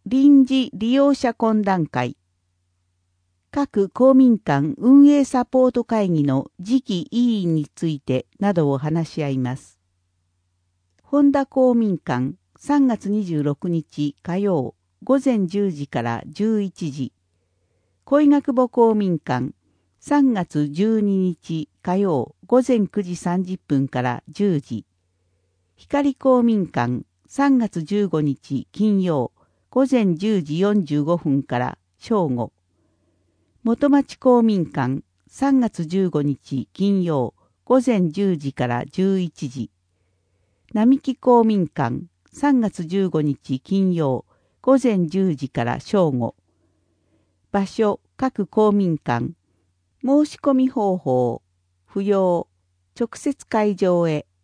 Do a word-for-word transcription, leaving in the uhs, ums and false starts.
臨時利用者懇談会、各公民館運営サポート会議の次期委員についてなどを話し合います。本田公民館さんがつにじゅうろくにち火曜午前じゅうじからじゅういちじ、小医学部公民館さんがつじゅうににち火曜午前くじさんじゅっぷんからじゅうじ、光公民館さんがつじゅうごにち金曜午前じゅうじよんじゅうごふんから正午、元町公民館さんがつじゅうごにち金曜午前じゅうじからじゅういちじ、並木公民館さんがつじゅうごにち金曜午前じゅうじから正午、場所各公民館、申し込み方法不要、直接会場へ。